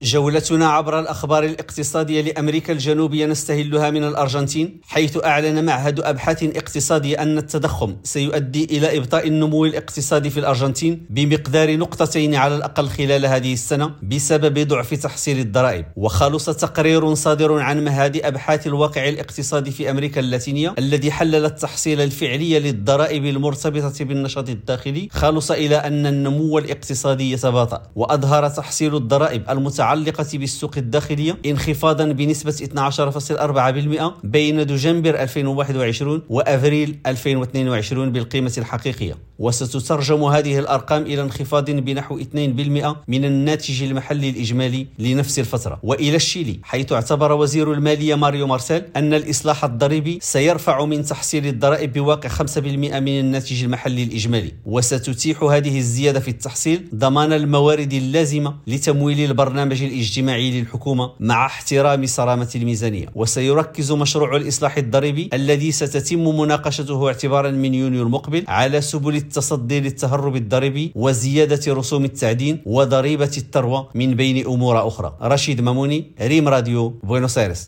جولتنا عبر الأخبار الاقتصادية لأمريكا الجنوبية نستهلها من الأرجنتين، حيث أعلن معهد أبحاث اقتصادية أن التضخم سيؤدي إلى إبطاء النمو الاقتصادي في الأرجنتين بمقدار نقطتين على الأقل خلال هذه السنة بسبب ضعف تحصيل الضرائب. وخلص تقرير صادر عن معهد أبحاث الواقع الاقتصادي في أمريكا اللاتينية الذي حلل التحصيل الفعلي للضرائب المرتبطة بالنشاط الداخلي، خلص إلى أن النمو الاقتصادي يتباطأ، وأظهر تحصيل الضرائب المتعلقة بالسوق الداخلية انخفاضا بنسبة 12.4% بين دجنبر 2021 وأفريل 2022 بالقيمة الحقيقية. وستترجم هذه الأرقام إلى انخفاض بنحو 2% من الناتج المحلي الإجمالي لنفس الفترة. وإلى الشيلي، حيث اعتبر وزير المالية ماريو مارسيل أن الإصلاح الضريبي سيرفع من تحصيل الضرائب بواقع 5% من الناتج المحلي الإجمالي، وستتيح هذه الزيادة في التحصيل ضمان الموارد اللازمة لتمويل البرنامج الاجتماعي للحكومة مع احترام صرامة الميزانية. وسيركز مشروع الإصلاح الضريبي الذي ستتم مناقشته اعتبارا من يونيو المقبل على سبل التصدي للتهرب الضريبي وزيادة رسوم التعدين وضريبة الثروة من بين أمور أخرى. رشيد ماموني، ريم راديو، بوينوس آيرس.